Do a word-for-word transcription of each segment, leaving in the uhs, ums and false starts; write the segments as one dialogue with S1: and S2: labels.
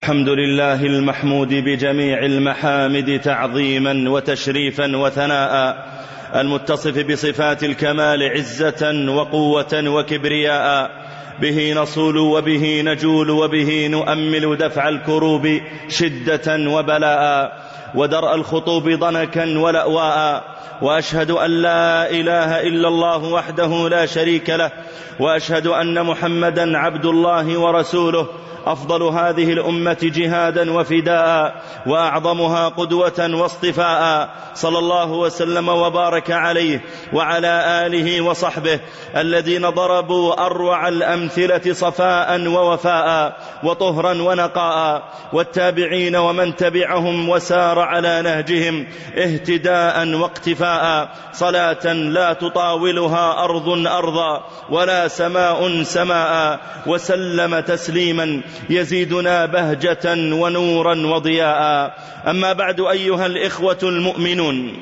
S1: الحمد لله المحمود بجميع المحامد تعظيما وتشريفا وثناء، المتصف بصفات الكمال عزة وقوة وكبرياء، به نصول وبه نجول وبه نؤمل دفع الكروب شدة وبلاء، ودرء الخطوب ضنكا ولأواء. وأشهد أن لا إله إلا الله وحده لا شريك له، وأشهد أن محمدا عبد الله ورسوله، أفضل هذه الأمة جهادا وفداء، وأعظمها قدوة واصطفاء، صلى الله وسلم وبارك عليه وعلى آله وصحبه الذين ضربوا أروع الأمثلة صفاء ووفاء وطهرا ونقاء، والتابعين ومن تبعهم وسار على نهجهم اهتداء واقتفاء، صلاة لا تطاولها أرض أرضا ولا سماء سماء، وسلم تسليما يزيدنا بهجة ونورا وضياء. أما بعد، أيها الإخوة المؤمنون،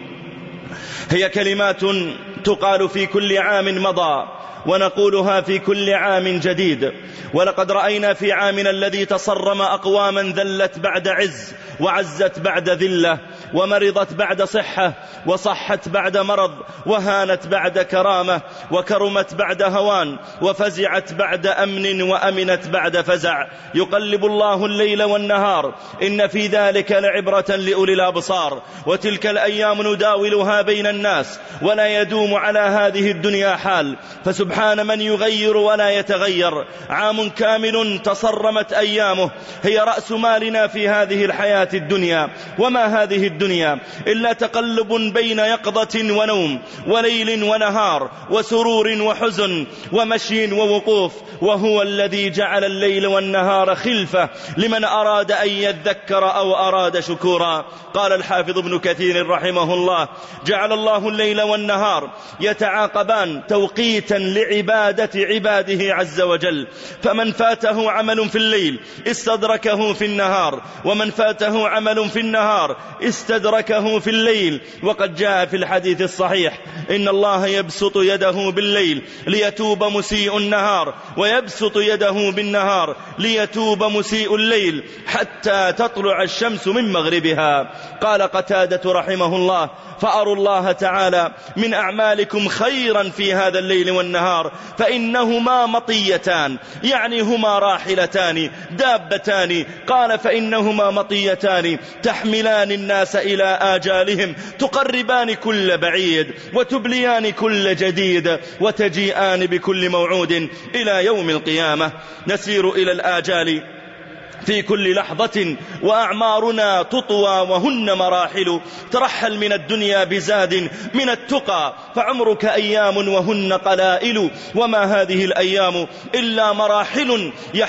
S1: هي كلمات تقال في كل عام مضى ونقولها في كل عام جديد، ولقد رأينا في عامنا الذي تصرم أقواما ذلت بعد عز، وعزت بعد ذلة، ومرضت بعد صحة، وصحت بعد مرض، وهانت بعد كرامة، وكرمت بعد هوان، وفزعت بعد أمن، وأمنت بعد فزع. يقلب الله الليل والنهار، إن في ذلك لعبرة لأولي الأبصار. وتلك الأيام نداولها بين الناس، ولا يدوم على هذه الدنيا حال، فسبحان من يغير ولا يتغير. عام كامل تصرمت أيامه، هي رأس مالنا في هذه الحياة الدنيا. وما هذه الدنيا إلا تقلب بين يقظة ونوم، وليل ونهار، وسرور وحزن، ومشي ووقوف. وهو الذي جعل الليل والنهار خلفة لمن أراد أن يذكر أو أراد شكورا. قال الحافظ ابن كثير رحمه الله: جعل الله الليل والنهار يتعاقبان توقيتا لعبادة عباده عز وجل، فمن فاته عمل في الليل استدركه في النهار، ومن فاته عمل في النهار استدركه في الليل. وقد جاء في الحديث الصحيح: إن الله يبسط يده بالليل ليتوب مسيء النهار، ويبسط يده بالنهار ليتوب مسيء الليل، حتى تطلع الشمس من مغربها. قال قتادة رحمه الله: فأروا الله تعالى من أعمالكم خيرا في هذا الليل والنهار، فإنهما مطيتان، يعني هما راحلتان دابتان. قال: فإنهما مطيتان تحملان الناس إلى آجالهم، تقربان كل بعيد، وتبليان كل جديد، وتجيئان بكل موعود إلى يوم القيامة. نسير إلى الآجال في كل لحظة، وأعمارنا تطوى وهن مراحل. ترحل من الدنيا بزاد من التقى، فعمرك أيام وهن قلائل. وما هذه الأيام إلا مراحل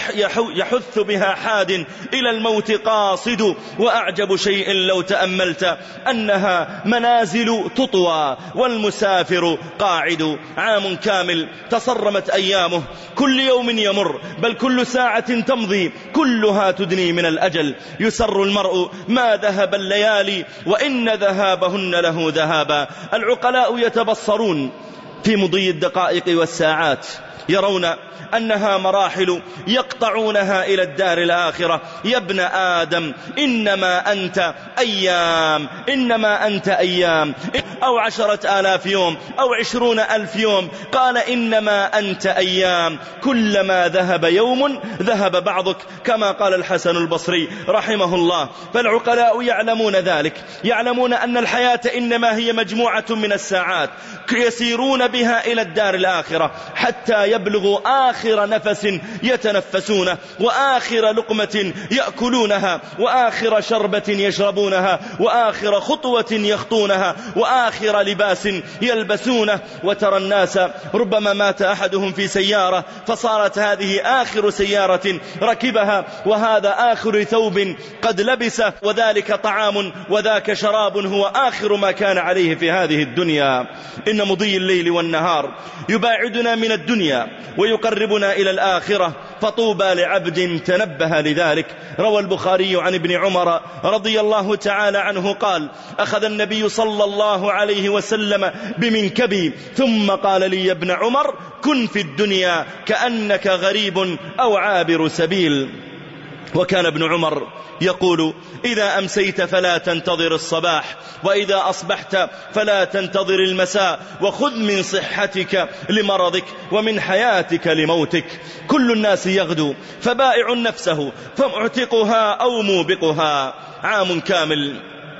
S1: يحث بها حاد إلى الموت قاصد. وأعجب شيء لو تأملت أنها منازل تطوى والمسافر قاعد. عام كامل تصرمت أيامه، كل يوم يمر، بل كل ساعة تمضي كلها تدني من الأجل. يسر المرء ما ذهب الليالي، وإن ذهابهن له ذهابا. العقلاء يتبصرون في مضي الدقائق والساعات، يرون أنها مراحل يقطعونها إلى الدار الآخرة. يا ابن آدم إنما أنت أيام، إنما أنت أيام، أو عشرة آلاف يوم أو عشرون ألف يوم. قال: إنما أنت أيام، كلما ذهب يوم ذهب بعضك، كما قال الحسن البصري رحمه الله. فالعقلاء يعلمون ذلك، يعلمون أن الحياة إنما هي مجموعة من الساعات يسيرون بها إلى الدار الآخرة، حتى يبلغوا آخر نفس يتنفسونه، وآخر لقمة يأكلونها، وآخر شربة يشربونها، وآخر خطوة يخطونها، وآخر لباس يلبسونه. وترى الناس ربما مات أحدهم في سيارة، فصارت هذه آخر سيارة ركبها، وهذا آخر ثوب قد لبسه، وذلك طعام وذاك شراب هو آخر ما كان عليه في هذه الدنيا. إن مضي الليل والنهار يباعدنا من الدنيا ويقربنا إلى الآخرة، فطوبى لعبد تنبه لذلك. روى البخاري عن ابن عمر رضي الله تعالى عنه قال: أخذ النبي صلى الله عليه وسلم بمنكبي ثم قال لي: يا ابن عمر، كن في الدنيا كأنك غريب أو عابر سبيل. وكان ابن عمر يقول: إذا أمسيت فلا تنتظر الصباح، وإذا أصبحت فلا تنتظر المساء، وخذ من صحتك لمرضك ومن حياتك لموتك. كل الناس يغدو، فبائع نفسه فمعتقها أو موبقها. عام كامل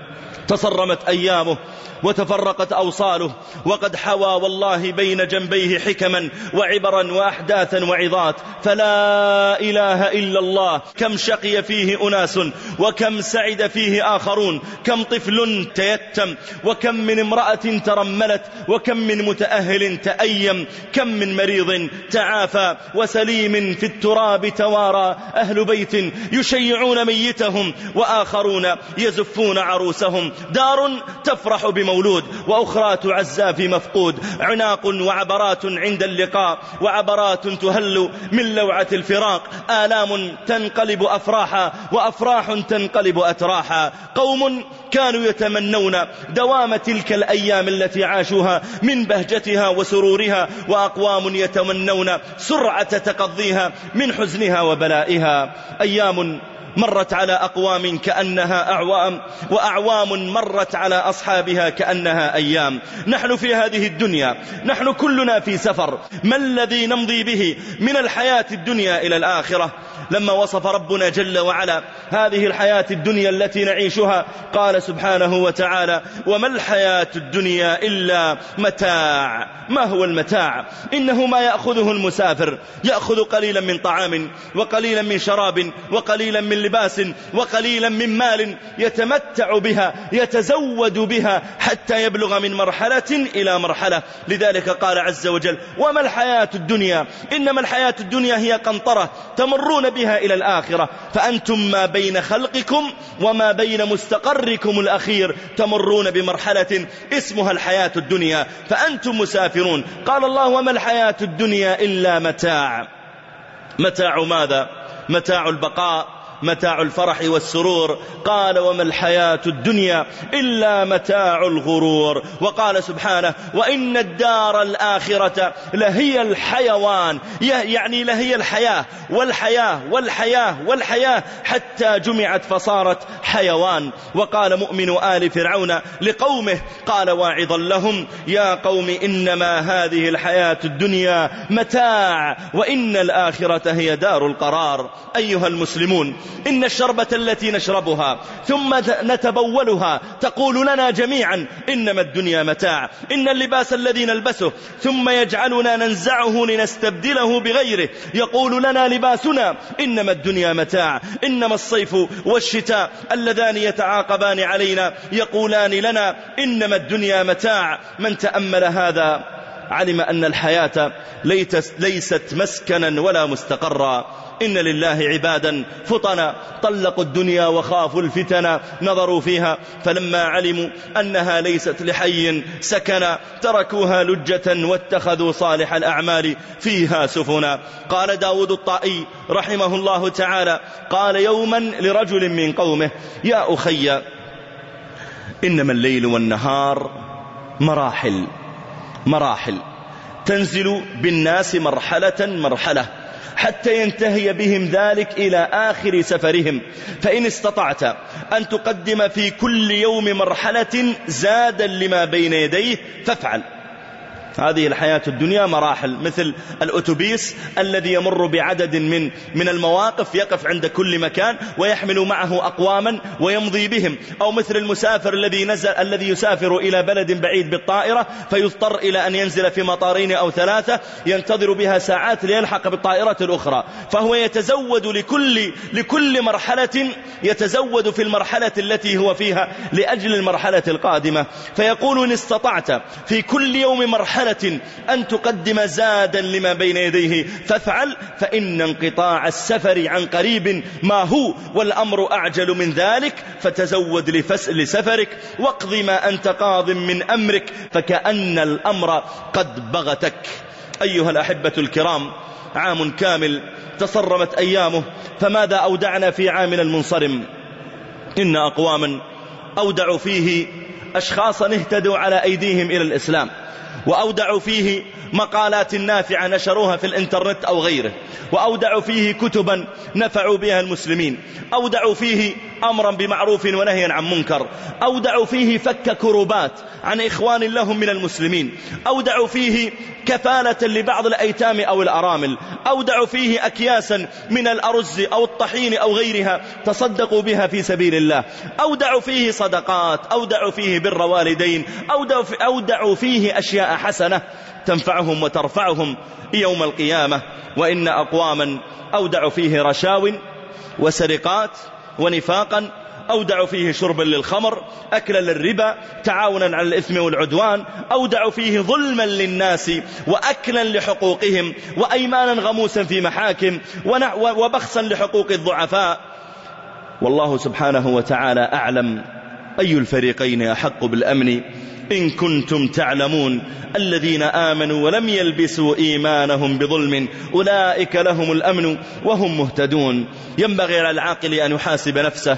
S1: تصرمت أيامه وتفرقت أوصاله، وقد حوى والله بين جنبيه حكما وعبرا وأحداثا وعظات، فلا إله إلا الله. كم شقي فيه أناس وكم سعد فيه آخرون، كم طفل تيتم، وكم من امرأة ترملت، وكم من متأهل تأيم، كم من مريض تعافى، وسليم في التراب توارى. أهل بيت يشيعون ميتهم، وآخرون يزفون عروسهم. دار تفرح بمولود، وأخرى تعزى في مفقود. عناق وعبرات عند اللقاء، وعبرات تهل من لوعة الفراق. آلام تنقلب أفراحا، وأفراح تنقلب أتراحا. قوم كانوا يتمنون دوام تلك الأيام التي عاشوها من بهجتها وسرورها، وأقوام يتمنون سرعة تقضيها من حزنها وبلائها. أيام مرت على أقوام كأنها أعوام، وأعوام مرت على أصحابها كأنها أيام. نحن في هذه الدنيا، نحن كلنا في سفر. ما الذي نمضي به من الحياة الدنيا إلى الآخرة؟ لما وصف ربنا جل وعلا هذه الحياة الدنيا التي نعيشها قال سبحانه وتعالى: وما الحياة الدنيا إلا متاع. ما هو المتاع؟ إنه ما يأخذه المسافر، يأخذ قليلا من طعام، وقليلا من شراب، وقليلا من لباس، وقليلا من مال، يتمتع بها، يتزود بها، حتى يبلغ من مرحلة إلى مرحلة. لذلك قال عز وجل: وما الحياة الدنيا، إنما الحياة الدنيا هي قنطرة تمرون بها إلى الآخرة، فأنتم ما بين خلقكم وما بين مستقركم الأخير تمرون بمرحلة اسمها الحياة الدنيا، فأنتم مسافرون. قال الله: وما الحياة الدنيا إلا متاع. متاع ماذا؟ متاع البقاء، متاع الفرح والسرور. قال: وما الحياة الدنيا إلا متاع الغرور. وقال سبحانه: وإن الدار الآخرة لهي الحيوان، يعني لهي الحياة والحياة والحياة والحياة حتى جمعت فصارت حيوان. وقال مؤمن آل فرعون لقومه قال واعظا لهم: يا قوم إنما هذه الحياة الدنيا متاع، وإن الآخرة هي دار القرار. أيها المسلمون، إن الشربة التي نشربها ثم نتبولها تقول لنا جميعا إنما الدنيا متاع. إن اللباس الذي نلبسه ثم يجعلنا ننزعه لنستبدله بغيره يقول لنا لباسنا إنما الدنيا متاع. إنما الصيف والشتاء اللذان يتعاقبان علينا يقولان لنا إنما الدنيا متاع. من تأمل هذا علم أن الحياة ليست مسكنا ولا مستقرا. إن لله عبادا فطنا طلقوا الدنيا وخافوا الفتن، نظروا فيها فلما علموا أنها ليست لحي سكنا تركوها لجة واتخذوا صالح الأعمال فيها سفنا. قال داود الطائي رحمه الله تعالى قال يوما لرجل من قومه: يا أخي إنما الليل والنهار مراحل مراحل تنزل بالناس مرحلة مرحلة حتى ينتهي بهم ذلك إلى آخر سفرهم، فإن استطعت أن تقدم في كل يوم مرحلة زادا لما بين يديه فافعل. هذه الحياة الدنيا مراحل، مثل الأتوبيس الذي يمر بعدد من من المواقف يقف عند كل مكان ويحمل معه أقواما ويمضي بهم، أو مثل المسافر الذي نزل الذي يسافر إلى بلد بعيد بالطائرة فيضطر إلى أن ينزل في مطارين أو ثلاثة ينتظر بها ساعات ليلحق بالطائرة الأخرى، فهو يتزود لكل لكل مرحلة يتزود في المرحلة التي هو فيها لأجل المرحلة القادمة. فيقول إن استطعت في كل يوم مرحلة أن تقدم زادا لما بين يديه فافعل، فإن انقطاع السفر عن قريب ما هو، والأمر أعجل من ذلك، فتزود لسفرك واقض ما أنت قاض من أمرك فكأن الأمر قد بغتك. أيها الأحبة الكرام، عام كامل تصرمت أيامه، فماذا أودعنا في عامنا المنصرم؟ إن أقواما أودعوا فيه أشخاصا اهتدوا على أيديهم إلى الإسلام، وأودعوا فيه مقالات نافعة نشروها في الإنترنت أو غيره، وأودعوا فيه كتبا نفعوا بها المسلمين، أودعوا فيه أمرا بمعروف ونهيا عن منكر، أودعوا فيه فك كروبات عن إخوان لهم من المسلمين، أودعوا فيه كفالة لبعض الأيتام أو الأرامل، أودعوا فيه أكياسا من الأرز أو الطحين أو غيرها تصدقوا بها في سبيل الله، أودعوا فيه صدقات، أودعوا فيه بر والدين، أودعوا فيه أشياء حسنة تنفعهم وترفعهم يوم القيامة. وإن أقواما أودعوا فيه رشاو وسرقات ونفاقا، أودعوا فيه شربا للخمر، أكلا للربا، تعاونا على الإثم والعدوان، أودعوا فيه ظلما للناس وأكلا لحقوقهم، وأيمانا غموسا في محاكم، وبخسا لحقوق الضعفاء. والله سبحانه وتعالى أعلم أي الفريقين أحق بالأمن إن كنتم تعلمون. الذين آمنوا ولم يلبسوا إيمانهم بظلم أولئك لهم الأمن وهم مهتدون. ينبغي على العاقل أن يحاسب نفسه،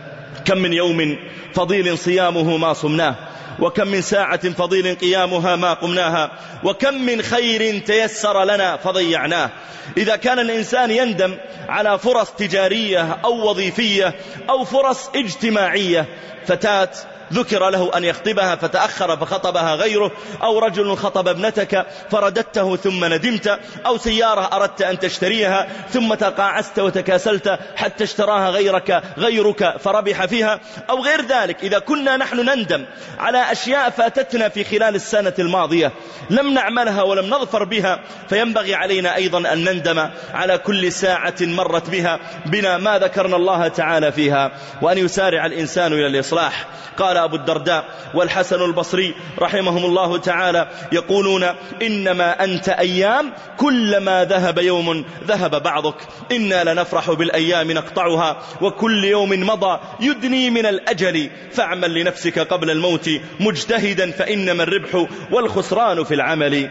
S1: كم من يوم فضيل صيامه ما صمناه، وكم من ساعة فضيل قيامها ما قمناها، وكم من خير تيسر لنا فضيعناه. إذا كان الإنسان يندم على فرص تجارية أو وظيفية أو فرص اجتماعية، فتاة ذكر له أن يخطبها فتأخر فخطبها غيره، أو رجل خطب ابنتك فرددته ثم ندمت، أو سيارة أردت أن تشتريها ثم تقاعست وتكاسلت حتى اشتراها غيرك غيرك فربح فيها، أو غير ذلك. إذا كنا نحن نندم على أشياء فاتتنا في خلال السنة الماضية لم نعملها ولم نظفر بها، فينبغي علينا أيضا أن نندم على كل ساعة مرت بها بنا ما ذكرنا الله تعالى فيها، وأن يسارع الإنسان إلى الإصلاح. قال أبو الدرداء والحسن البصري رحمهم الله تعالى يقولون: إنما أنت أيام، كلما ذهب يوم ذهب بعضك، إنا لنفرح بالأيام نقطعها، وكل يوم مضى يدني من الأجل، فاعمل لنفسك قبل الموت مجتهدا، فإنما الربح والخسران في العمل.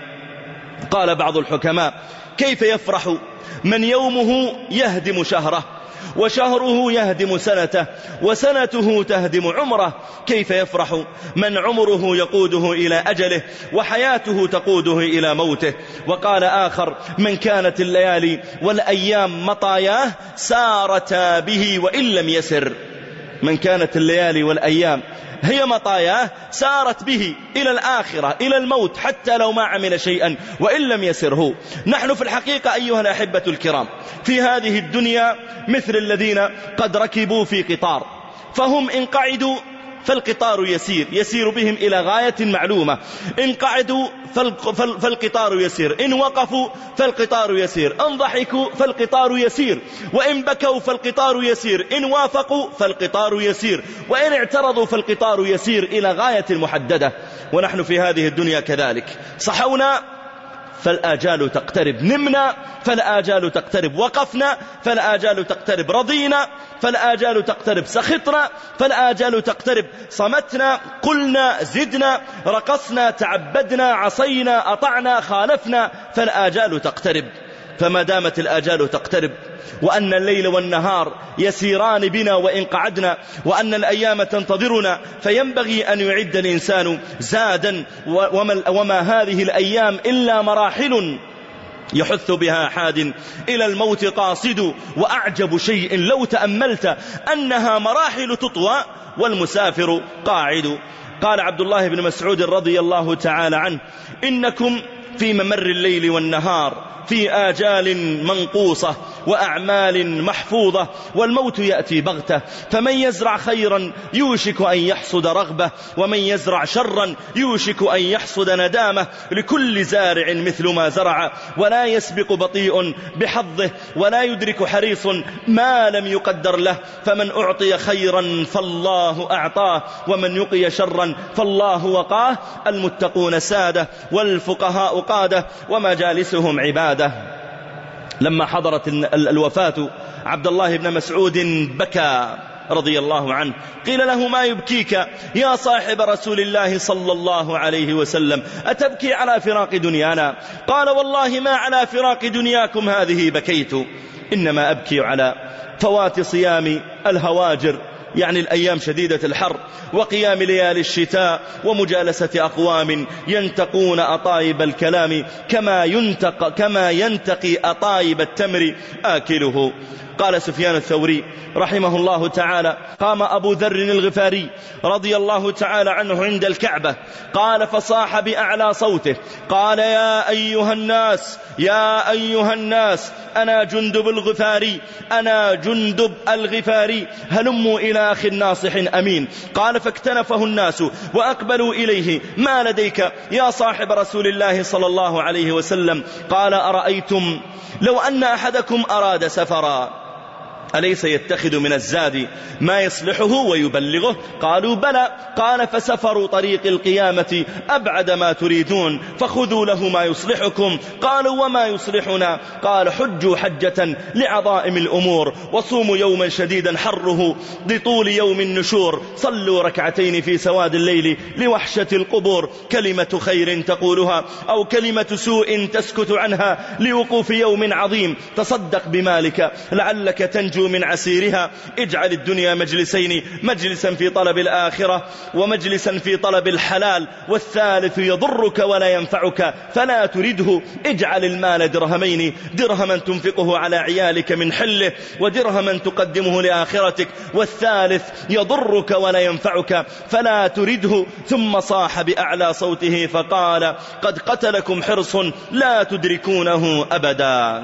S1: قال بعض الحكماء: كيف يفرح من يومه يهدم شهره، وشهره يهدم سنته، وسنته تهدم عمره؟ كيف يفرح من عمره يقوده إلى أجله، وحياته تقوده إلى موته؟ وقال آخر: من كانت الليالي والأيام مطاياه سارتا به وإن لم يسر. من كانت الليالي والأيام هي مطاياه سارت به إلى الآخرة، إلى الموت، حتى لو ما عمل شيئا وإن لم يسره. نحن في الحقيقة أيها الأحبة الكرام في هذه الدنيا مثل الذين قد ركبوا في قطار، فهم إن قعدوا فالقطار يسير يسير بهم إلى غاية معلومة، إن قعدوا فالقطار يسير، إن وقفوا فالقطار يسير، إن ضحكوا فالقطار يسير، وإن بكوا فالقطار يسير، إن وافقوا فالقطار يسير، وإن اعترضوا فالقطار يسير إلى غاية محددة. ونحن في هذه الدنيا كذلك، صحونا فالآجال تقترب، نمنا فالآجال تقترب، وقفنا فالآجال تقترب، رضينا فالآجال تقترب، سخطنا فالآجال تقترب، صمتنا قلنا زدنا، رقصنا تعبدنا عصينا أطعنا خالفنا، فالآجال تقترب. فما دامت الآجال تقترب، وأن الليل والنهار يسيران بنا وإن قعدنا، وأن الأيام تنتظرنا، فينبغي أن يعد الإنسان زادا، وما هذه الأيام إلا مراحل يحث بها حاد إلى الموت قاصد، وأعجب شيء لو تأملت أنها مراحل تطوى والمسافر قاعد. قال عبد الله بن مسعود رضي الله تعالى عنه: إنكم في ممر الليل والنهار في آجال منقوصة وأعمال محفوظة، والموت يأتي بغتة، فمن يزرع خيرا يوشك أن يحصد رغبة، ومن يزرع شرا يوشك أن يحصد ندامة. لكل زارع مثل ما زرع، ولا يسبق بطيء بحظه، ولا يدرك حريص ما لم يقدر له. فمن أعطي خيرا فالله أعطاه، ومن يقي شرا فالله وقاه. المتقون سادة، والفقهاء قادة، ومجالسهم عبادة. لما حضرت الوفاة عبد الله بن مسعود بكى رضي الله عنه. قيل له: ما يبكيك يا صاحب رسول الله صلى الله عليه وسلم؟ أتبكي على فراق دنيانا؟ قال: والله ما على فراق دنياكم هذه بكيت، إنما أبكي على فوات صيام الهواجر يعني الأيام شديدة الحر، وقيام ليالي الشتاء، ومجالسة أقوام ينتقون أطايب الكلام كما ينتق كما ينتقي أطايب التمر آكله. قال سفيان الثوري رحمه الله تعالى: قام أبو ذر الغفاري رضي الله تعالى عنه عند الكعبة، قال فصاح بأعلى صوته، قال: يا أيها الناس يا أيها الناس أنا جندب الغفاري أنا جندب الغفاري هلموا إلى أخي ناصح أمين. قال فاكتنفه الناس وأقبلوا إليه: ما لديك يا صاحب رسول الله صلى الله عليه وسلم؟ قال: أرأيتم لو أن أحدكم أراد سفرا أليس يتخذ من الزاد ما يصلحه ويبلغه؟ قالوا: بلى. قال: فسفروا طريق القيامة أبعد ما تريدون، فخذوا له ما يصلحكم. قالوا: وما يصلحنا؟ قال: حجوا حجة لعظائم الأمور، وصوموا يوما شديدا حره لطول يوم النشور، صلوا ركعتين في سواد الليل لوحشة القبور، كلمة خير تقولها أو كلمة سوء تسكت عنها لوقوف يوم عظيم، تصدق بمالك لعلك تنجو من عسيرها، اجعل الدنيا مجلسين، مجلسا في طلب الآخرة ومجلسا في طلب الحلال، والثالث يضرك ولا ينفعك فلا ترده، اجعل المال درهمين، درهما تنفقه على عيالك من حله، ودرهما تقدمه لآخرتك، والثالث يضرك ولا ينفعك فلا ترده. ثم صاح بأعلى صوته فقال: قد قتلكم حرص لا تدركونه أبدا.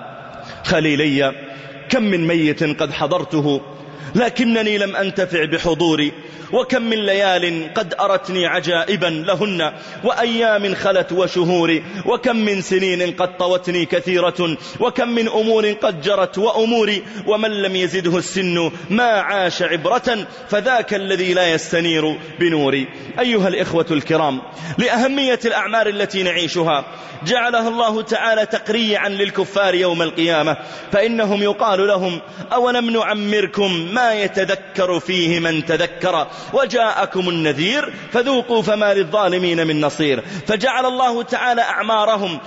S1: خليلي، كم من ميت قد حضرته لكنني لم أنتفع بحضوري، وكم من ليال قد أرتني عجائبا لهن، وأيام خلت وشهور، وكم من سنين قد طوتني كثيرة، وكم من أمور قد جرت وأموري، ومن لم يزده السن ما عاش عبرة، فذاك الذي لا يستنير بنوري. أيها الإخوة الكرام، لأهمية الأعمار التي نعيشها جعلها الله تعالى تقريعا للكفار يوم القيامة، فإنهم يقال لهم: أولم نعمركم ما يتذكر فيه من تذكر وجاءكم النذير فذوقوا فما للظالمين من نصير. فجعل الله تعالى أعمارهم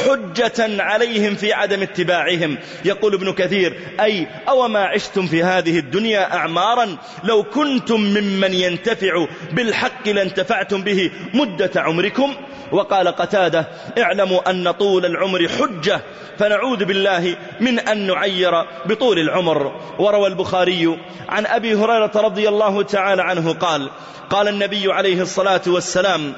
S1: حجة عليهم في عدم اتباعهم. يقول ابن كثير: أي أوما عشتم في هذه الدنيا أعمارا لو كنتم ممن ينتفع بالحق لانتفعتم به مدة عمركم. وقال قتادة: اعلموا أن طول العمر حجة، فنعوذ بالله من أن نعير بطول العمر. وروى البخاري عن أبي هريرة رضي الله تعالى عنه قال: قال النبي عليه الصلاة والسلام: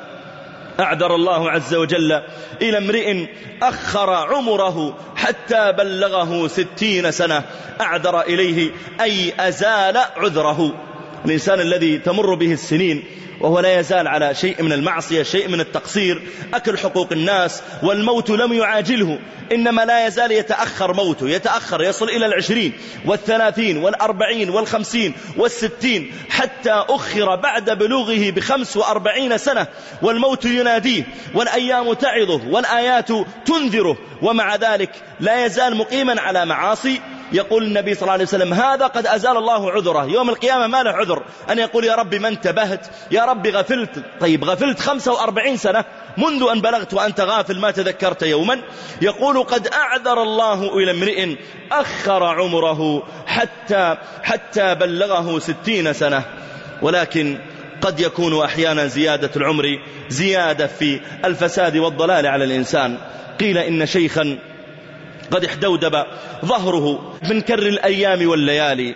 S1: أعذر الله عز وجل إلى امرئ أخر عمره حتى بلغه ستين سنة، أعذر إليه أي أزال عذره. الإنسان الذي تمر به السنين وهو لا يزال على شيء من المعصية، شيء من التقصير، أكل حقوق الناس، والموت لم يعاجله، إنما لا يزال يتأخر موته، يتأخر يصل إلى العشرين والثلاثين والأربعين والخمسين والستين، حتى أخر بعد بلوغه بخمس وأربعين سنة، والموت يناديه، والأيام تعظه، والآيات تنذره، ومع ذلك لا يزال مقيما على معاصي. يقول النبي صلى الله عليه وسلم: هذا قد أزال الله عذره، يوم القيامة ما له عذر أن يقول: يا رب ما انتبهت، يا رب غفلت. طيب غفلت خمسة وأربعين سنة منذ أن بلغت وأنت غافل ما تذكرت يوما. يقول: قد أعذر الله إلى امرئ أخر عمره حتى, حتى بلغه ستين سنة. ولكن قد يكون أحيانا زيادة العمر زيادة في الفساد والضلال على الإنسان. قيل إن شيخا قد احدودب ظهره من كر الأيام والليالي،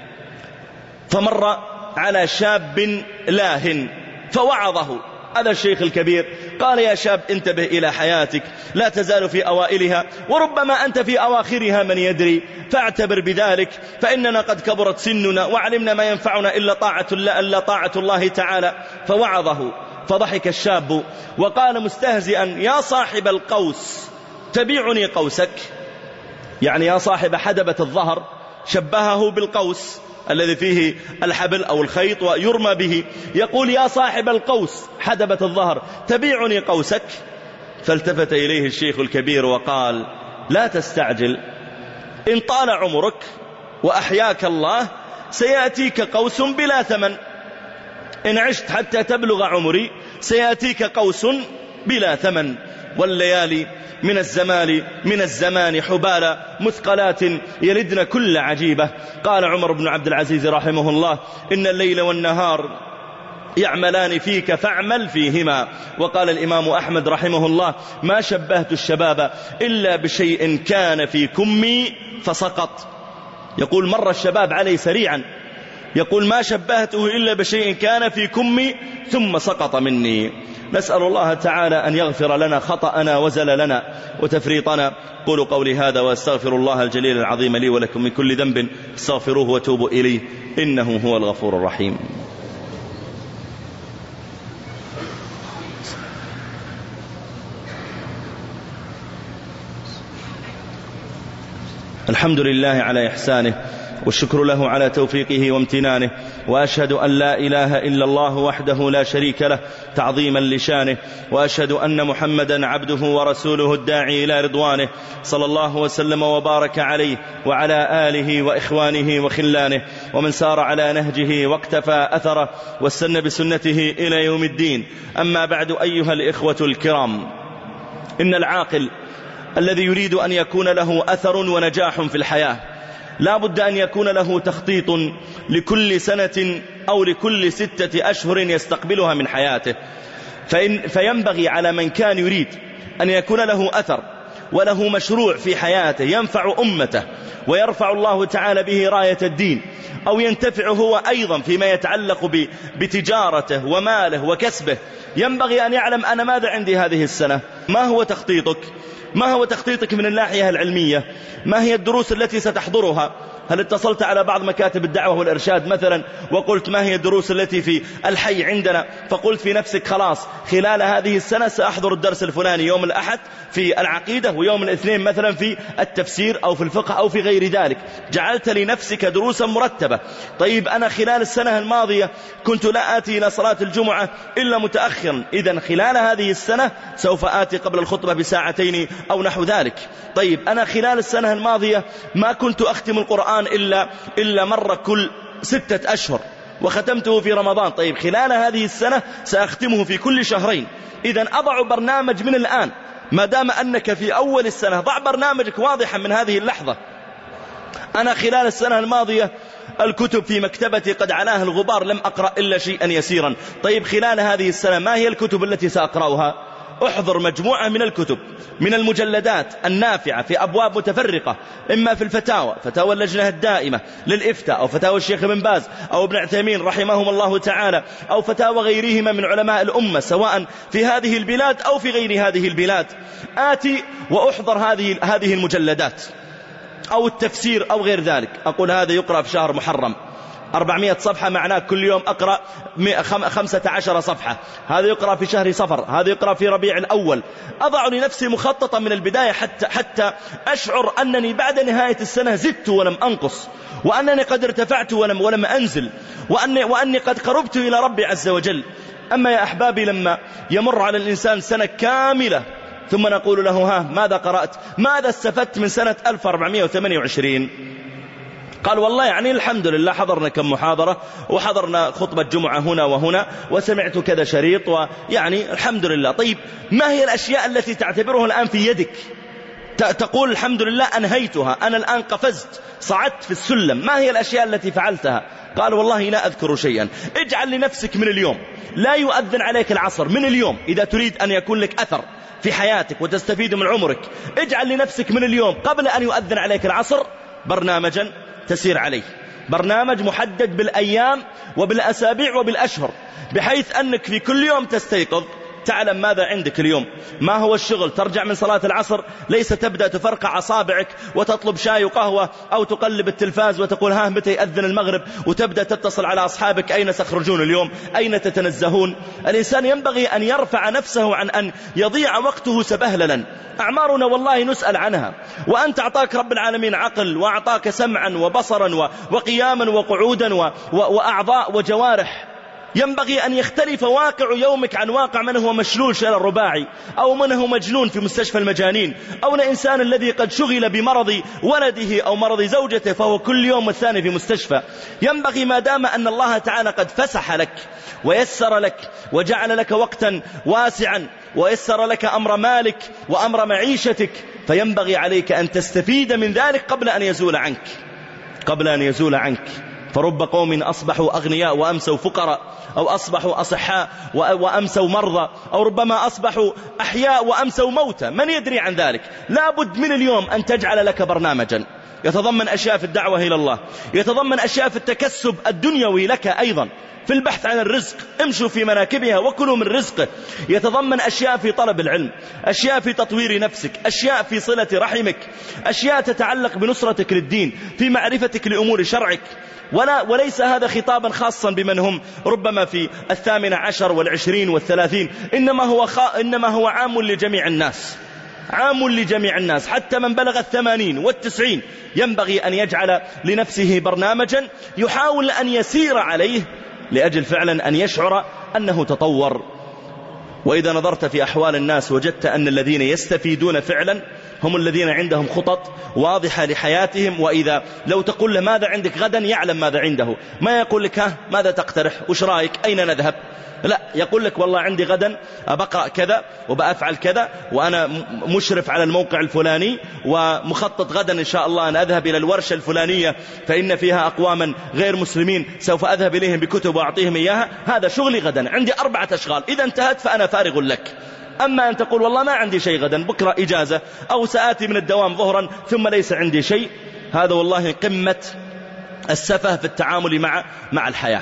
S1: فمر على شاب لاه فوعظه. هذا الشيخ الكبير قال: يا شاب انتبه إلى حياتك، لا تزال في أوائلها وربما أنت في أواخرها من يدري، فاعتبر بذلك، فإننا قد كبرت سننا وعلمنا ما ينفعنا إلا طاعة الله, إلا طاعة الله تعالى. فوعظه، فضحك الشاب وقال مستهزئا: يا صاحب القوس تبيعني قوسك؟ يعني يا صاحب حدبة الظهر، شبهه بالقوس الذي فيه الحبل أو الخيط ويرمى به. يقول: يا صاحب القوس حدبة الظهر تبيعني قوسك؟ فالتفت إليه الشيخ الكبير وقال: لا تستعجل، إن طال عمرك وأحياك الله سيأتيك قوس بلا ثمن. إن عشت حتى تبلغ عمري سيأتيك قوس بلا ثمن. والليالي من الزمان من الزمان حبالا مثقلات يلدن كل عجيبة. قال عمر بن عبد العزيز رحمه الله: إن الليل والنهار يعملان فيك فاعمل فيهما. وقال الإمام أحمد رحمه الله: ما شبهت الشباب إلا بشيء كان في كمي فسقط. يقول مر الشباب علي سريعا، يقول ما شبهته إلا بشيء كان في كمي ثم سقط مني. نسأل الله تعالى أن يغفر لنا خطأنا وزللنا وتفريطنا. قولوا قولي هذا وأستغفر الله الجليل العظيم لي ولكم من كل ذنب، استغفروه وتوبوا إليه إنه هو الغفور الرحيم. الحمد لله على إحسانه، والشكر له على توفيقه وامتنانه، وأشهد أن لا إله إلا الله وحده لا شريك له تعظيما لشانه، وأشهد أن محمدا عبده ورسوله الداعي إلى رضوانه، صلى الله وسلم وبارك عليه وعلى آله وإخوانه وخلانه ومن سار على نهجه واقتفى أثره واستنى بسنته إلى يوم الدين. أما بعد، أيها الإخوة الكرام، إن العاقل الذي يريد أن يكون له أثر ونجاح في الحياة لا بد أن يكون له تخطيط لكل سنة أو لكل ستة أشهر يستقبلها من حياته. فإن فينبغي على من كان يريد أن يكون له أثر وله مشروع في حياته ينفع أمته ويرفع الله تعالى به راية الدين، أو ينتفع هو أيضا فيما يتعلق بتجارته وماله وكسبه، ينبغي أن يعلم أنا ماذا عندي هذه السنة، ما هو تخطيطك، ما هو تخطيطك من الناحية العلمية، ما هي الدروس التي ستحضرها. هل اتصلت على بعض مكاتب الدعوة والإرشاد مثلا وقلت ما هي الدروس التي في الحي عندنا، فقلت في نفسك خلاص خلال هذه السنة سأحضر الدرس الفلاني يوم الأحد في العقيدة، ويوم الاثنين مثلا في التفسير أو في الفقه أو في غير ذلك، جعلت لنفسك دروسا مرتبة. طيب أنا خلال السنة الماضية كنت لا آتي إلى صلاة الجمعة إلا متأخرا، إذن خلال هذه السنة سوف آتي قبل الخطبة بساعتين أو نحو ذلك. طيب أنا خلال السنة الماضية ما كنت أختم القرآن إلا, إلا مرة كل ستة أشهر وختمته في رمضان، طيب خلال هذه السنة سأختمه في كل شهرين. إذن أضع برنامج من الآن، ما دام أنك في أول السنة ضع برنامجك واضحا من هذه اللحظة. أنا خلال السنة الماضية الكتب في مكتبتي قد عناها الغبار، لم أقرأ إلا شيئا يسيرا. طيب خلال هذه السنة ما هي الكتب التي سأقرأها؟ احضر مجموعة من الكتب من المجلدات النافعة في أبواب متفرقة، إما في الفتاوى، فتاوى اللجنة الدائمة للإفتاء، أو فتاوى الشيخ بن باز أو ابن عثيمين رحمهم الله تعالى، أو فتاوى غيرهما من علماء الأمة سواء في هذه البلاد أو في غير هذه البلاد. آتي وأحضر هذه هذه المجلدات أو التفسير أو غير ذلك. أقول هذا يقرأ في شهر محرم أربعمائة صفحة، معناه كل يوم أقرأ خمسة عشر صفحة. هذا يقرأ في شهر صفر، هذا يقرأ في ربيع الأول. أضع لنفسي مخططا من البداية حتى, حتى أشعر أنني بعد نهاية السنة زدت ولم أنقص، وأنني قد ارتفعت ولم, ولم أنزل، وأني, وأني قد قربت إلى ربي عز وجل. أما يا أحبابي لما يمر على الإنسان سنة كاملة ثم نقول له ها ماذا قرأت، ماذا استفدت من سنة ألف وأربعمائة وثمانية وعشرين؟ قال والله يعني الحمد لله حضرنا كم محاضرة، وحضرنا خطبة جمعة هنا وهنا، وسمعت كذا شريط، ويعني الحمد لله. طيب ما هي الأشياء التي تعتبرها الآن في يدك تقول الحمد لله أنهيتها، أنا الآن قفزت صعدت في السلم، ما هي الأشياء التي فعلتها؟ قال والله لا أذكر شيئا. اجعل لنفسك من اليوم، لا يؤذن عليك العصر، من اليوم إذا تريد أن يكون لك أثر في حياتك وتستفيد من عمرك، اجعل لنفسك من اليوم قبل أن يؤذن عليك العصر برنامجا تسير عليه، برنامج محدد بالأيام وبالأسابيع وبالأشهر، بحيث أنك في كل يوم تستيقظ تعلم ماذا عندك اليوم، ما هو الشغل. ترجع من صلاة العصر ليس تبدأ تفرقع أصابعك وتطلب شاي وقهوة أو تقلب التلفاز وتقول ها متى يأذن المغرب، وتبدأ تتصل على أصحابك أين تخرجون اليوم، أين تتنزهون. الإنسان ينبغي أن يرفع نفسه عن أن يضيع وقته سبهللا. أعمارنا والله نسأل عنها، وأنت أعطاك رب العالمين عقل، وأعطاك سمعا وبصرا وقياما وقعودا وأعضاء وجوارح، ينبغي أن يختلف واقع يومك عن واقع من هو مشلول شلل الرباعي، أو من هو مجنون في مستشفى المجانين، أو الإنسان الذي قد شغل بمرض ولده أو مرض زوجته فهو كل يوم والثاني في مستشفى. ينبغي ما دام أن الله تعالى قد فسح لك ويسر لك وجعل لك وقتا واسعا ويسر لك أمر مالك وأمر معيشتك، فينبغي عليك أن تستفيد من ذلك قبل أن يزول عنك قبل أن يزول عنك فرب قوم أصبحوا أغنياء وأمسوا فقراء، أو أصبحوا أصحاء وأمسوا مرضى، أو ربما أصبحوا أحياء وأمسوا موتى، من يدري عن ذلك؟ لا بد من اليوم أن تجعل لك برنامجا يتضمن أشياء في الدعوة إلى الله، يتضمن أشياء في التكسب الدنيوي لك أيضا، في البحث عن الرزق، امشوا في مناكبها وكلوا من رزقه، يتضمن أشياء في طلب العلم، أشياء في تطوير نفسك، أشياء في صلة رحمك، أشياء تتعلق بنصرتك للدين، في معرفتك لأمور شرعك. ولا وليس هذا خطابا خاصا بمن هم ربما في الثامن عشر والعشرين والثلاثين، إنما هو, خا إنما هو عام لجميع الناس، عام لجميع الناس، حتى من بلغ الثمانين والتسعين ينبغي أن يجعل لنفسه برنامجا يحاول أن يسير عليه لأجل فعلا أن يشعر أنه تطور. وإذا نظرت في أحوال الناس وجدت أن الذين يستفيدون فعلا هم الذين عندهم خطط واضحة لحياتهم، وإذا لو تقول له ماذا عندك غدا يعلم ماذا عنده، ما يقول لك ها ماذا تقترح، وش رأيك، أين نذهب، لا، يقول لك والله عندي غدا أبقرأ كذا وبأفعل كذا، وأنا مشرف على الموقع الفلاني، ومخطط غدا إن شاء الله أن أذهب إلى الورشة الفلانية فإن فيها أقواما غير مسلمين سوف أذهب إليهم بكتب وأعطيهم إياها، هذا شغلي غدا، عندي أربعة أشغال، إذا انتهت فأنا فارغ لك. أما أن تقول والله ما عندي شيء غدا، بكرة إجازة، أو سآتي من الدوام ظهرا ثم ليس عندي شيء، هذا والله قمة السفه في التعامل مع مع الحياة.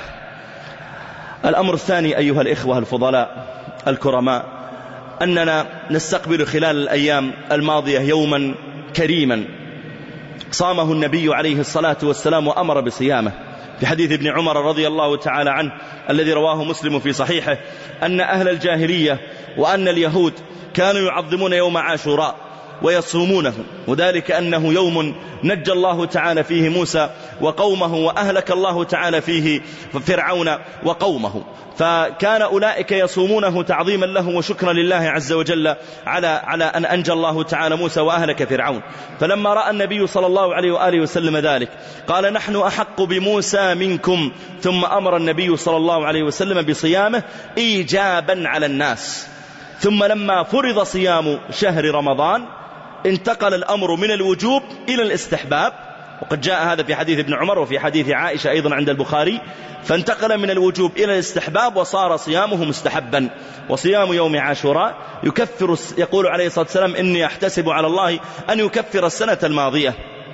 S1: الأمر الثاني أيها الإخوة الفضلاء الكرماء، أننا نستقبل خلال الأيام الماضية يوما كريما صامه النبي عليه الصلاة والسلام وأمر بصيامه، في حديث ابن عمر رضي الله تعالى عنه الذي رواه مسلم في صحيحه، أن أهل الجاهلية وأن اليهود كانوا يعظمون يوم عاشوراء ويصومونه، وذلك أنه يوم نجى الله تعالى فيه موسى وقومه، وأهلك الله تعالى فيه فرعون وقومه، فكان أولئك يصومونه تعظيما له وشكرا لله عز وجل على على أن أنجى الله تعالى موسى وأهلك فرعون. فلما رأى النبي صلى الله عليه وآله وسلم ذلك قال نحن أحق بموسى منكم، ثم أمر النبي صلى الله عليه وسلم بصيامه إيجابا على الناس. ثم لما فرض صيام شهر رمضان انتقل الأمر من الوجوب إلى الاستحباب، وقد جاء هذا في حديث ابن عمر وفي حديث عائشة أيضا عند البخاري، فانتقل من الوجوب إلى الاستحباب وصار صيامه مستحبا. وصيام يوم عاشوراء يكفر، يقول عليه الصلاة والسلام إني أحتسب على الله أن يكفر السنة الماضية.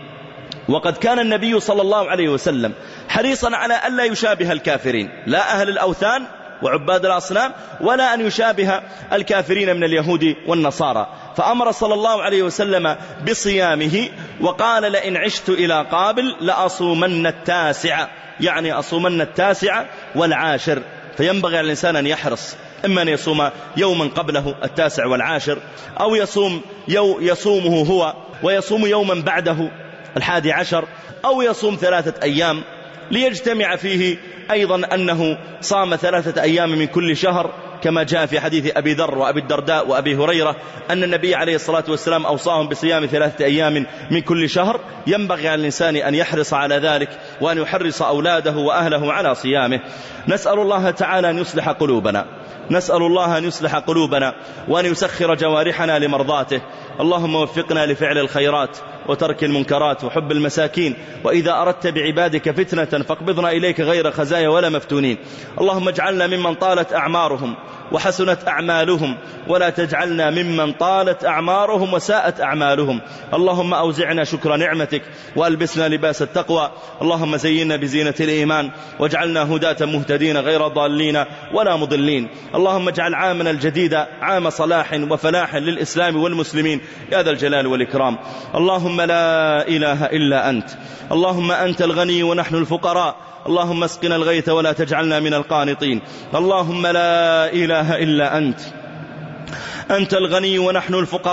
S1: وقد كان النبي صلى الله عليه وسلم حريصا على ألا يشابه الكافرين، لا أهل الأوثان وعباد الأصنام، ولا أن يشابه الكافرين من اليهود والنصارى، فأمر صلى الله عليه وسلم بصيامه، وقال لئن عشت إلى قابل لأصومن التاسع، يعني أصومن التاسع والعاشر. فينبغي على الإنسان أن يحرص، إما أن يصوم يوما قبله التاسع والعاشر، أو يصوم يو يصومه هو ويصوم يوما بعده الحادي عشر، أو يصوم ثلاثة أيام ليجتمع فيه أيضا أنه صام ثلاثة أيام من كل شهر، كما جاء في حديث أبي ذر وأبي الدرداء وأبي هريرة أن النبي عليه الصلاة والسلام أوصاهم بصيام ثلاثة أيام من كل شهر. ينبغي على الإنسان أن يحرص على ذلك، وأن يحرص أولاده وأهله على صيامه. نسأل الله تعالى أن يصلح قلوبنا، نسأل الله أن يصلح قلوبنا وأن يسخر جوارحنا لمرضاته. اللهم وفقنا لفعل الخيرات وترك المنكرات وحب المساكين، وإذا أردت بعبادك فتنة فاقبضنا إليك غير خزايا ولا مفتونين. اللهم اجعلنا ممن طالت أعمارهم وحسنت أعمالهم، ولا تجعلنا ممن طالت أعمارهم وساءت أعمالهم. اللهم أوزعنا شكر نعمتك وألبسنا لباس التقوى. اللهم زينا بزينة الإيمان واجعلنا هداة مهتدين غير ضالين ولا مضلين. اللهم اجعل عامنا الجديد عام صلاح وفلاح للإسلام والمسلمين يا ذا الجلال والإكرام. اللهم لا إله إلا أنت، اللهم أنت الغني ونحن الفقراء، اللهم اسقنا الغيث ولا تجعلنا من القانطين. اللهم لا إله إلا أنت، أنت الغني ونحن الفقراء،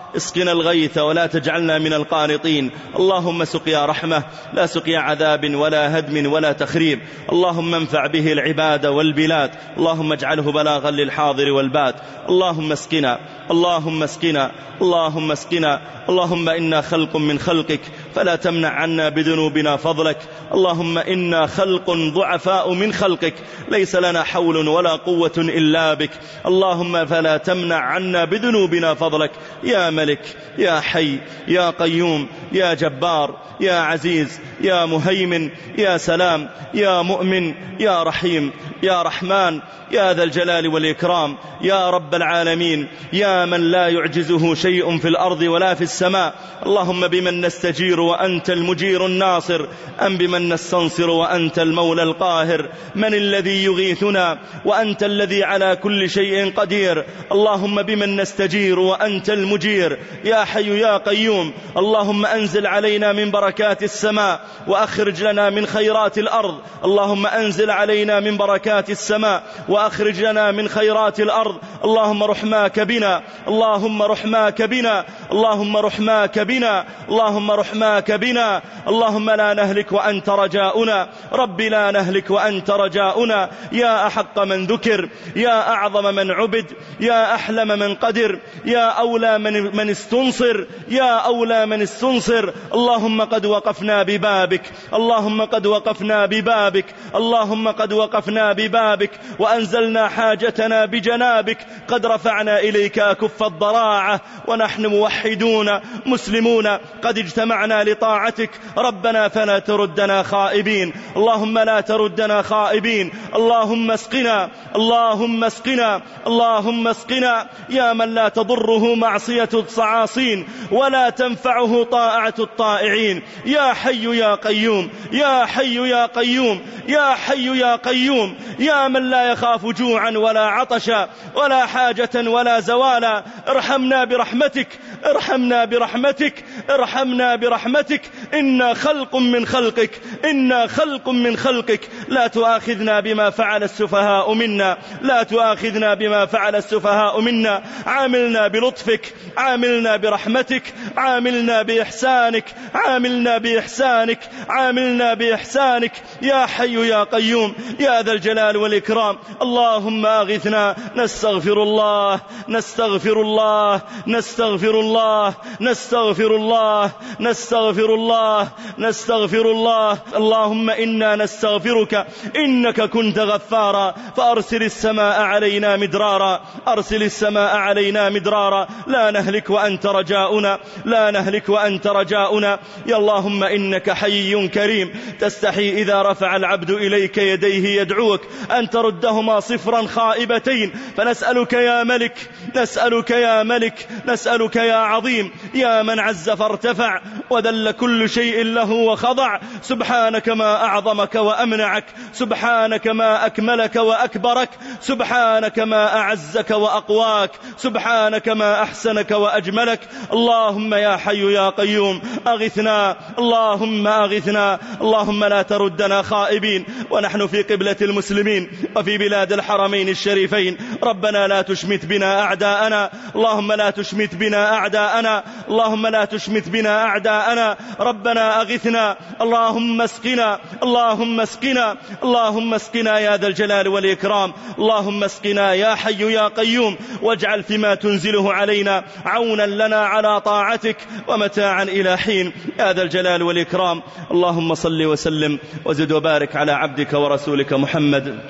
S1: اسقنا الغيث ولا تجعلنا من القانطين. اللهم سقيا رحمة لا سقيا عذاب ولا هدم ولا تخريب. اللهم انفع به العباد والبلاد. اللهم اجعله بلاغا للحاضر والباد. اللهم اسقنا اللهم اسقنا اللهم اسقنا. اللهم إنا خلق من خلقك فلا تمنع عنا بذنوبنا فضلك. اللهم إنا خلق ضعفاء من خلقك ليس لنا حول ولا قوة إلا بك. اللهم فلا تمنع عنا بذنوبنا فضلك. يا ملك يا حي يا قيوم يا جبار يا عزيز يا مهيمن يا سلام يا مؤمن يا رحيم يا رحمن يا ذا الجلال والإكرام يا رب العالمين يا من لا يعجزه شيء في الأرض ولا في السماء. اللهم بمن نستجير وأنت المجير الناصر أم بمن نستنصر وأنت المولى القاهر. من الذي يغيثنا وأنت الذي على كل شيء قدير. اللهم بمن نستجير وأنت المجير يا حي يا قيوم. اللهم أنزل علينا من بركات السماء وأخرج لنا من خيرات الأرض. اللهم أنزل علينا من بركات السماء وأخرج لنا من خيرات الأرض. اللهم رحماك بنا اللهم رحماك بنا اللهم رحماك بنا اللهم رحماك بنا. اللهم لا نهلك وأنت رجاؤنا. رب لا نهلك وأنت رجاؤنا. يا أحق من ذكر يا أعظم من عبد يا أحلم من قدر يا أولى من, من استنصر يا أولى من استنصر. اللهم قد وقفنا ببابك اللهم قد وقفنا ببابك اللهم قد وقفنا ببابك وأنزلنا حاجتنا بجنابك. قد رفعنا إليك أكف الضراعة ونحن موحدون مسلمون قد اجتمعنا لطاعتك. ربنا فلا تردنا خائبين. اللهم لا تردنا خائبين. اللهم اسقنا اللهم اسقنا اللهم اسقنا. يا من لا تضره معصية الصعاصين ولا تنفعه طاعة الطائعين. يا حي يا قيوم يا حي يا قيوم يا حي يا قيوم. يا من لا يخاف جوعا ولا عطشا ولا حاجة ولا زوالا. ارحمنا برحمتك ارحمنا برحمتك ارحمنا برحمتك. إنا خلق من خلقك إنا خلق من خلقك. لا تؤاخذنا بما فعل السفهاء منا لا تؤاخذنا بما فعل السفهاء منا. عاملنا بلطفك عاملنا برحمتك عاملنا بإحسانك عاملنا بإحسانك عاملنا بإحسانك. يا حي يا قيوم يا ذا الجلال والإكرام. اللهم أغثنا. نستغفر الله نستغفر الله نستغفر الله نستغفر الله نستغفر الله نستغفر الله. اللهم إنا نستغفرك إنك كنت غفارا فأرسل السماء علينا مدرارا أرسل السماء علينا مدرارا. لا نهلك وأنت رجاؤنا لا نهلك وأنت رجاؤنا. يا اللهم إنك حي كريم تستحي إذا رفع العبد إليك يديه يدعوك أن تردهما صفرا خائبتين. فنسألك يا ملك نسألك يا ملك نسألك يا عظيم يا من عز فارتفع وذل كل شيء له وخضع. سبحانك ما أعظمك وأمنعك سبحانك ما أكملك وأكبرك سبحانك ما أعزك وأقواك سبحانك ما أحسنك وأجملك. اللهم يا حي يا قيوم أغثنا اللهم أغثنا. اللهم لا تردنا خائبين ونحن في قبلة المسلمين وفي بلاد الحرمين الشريفين. ربنا لا تشمت بنا أعداءنا اللهم لا تشمت بنا أعداءنا اللهم لا تشمت بنا أعداءنا. ربنا أغثنا. اللهم اسقنا اللهم اسقنا اللهم اسقنا يا ذا الجلال والإكرام. اللهم اسقنا يا حي يا قيوم واجعل فيما تنزله علينا عونا لنا على طاعتك ومتاعا إلى حين يا ذا الجلال والإكرام. اللهم صل وسلم وزد وبارك على عبدك ورسولك محمد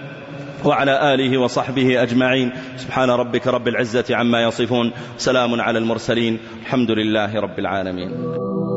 S1: وعلى آله وصحبه أجمعين. سبحان ربك رب العزة عما يصفون سلام على المرسلين الحمد لله رب العالمين.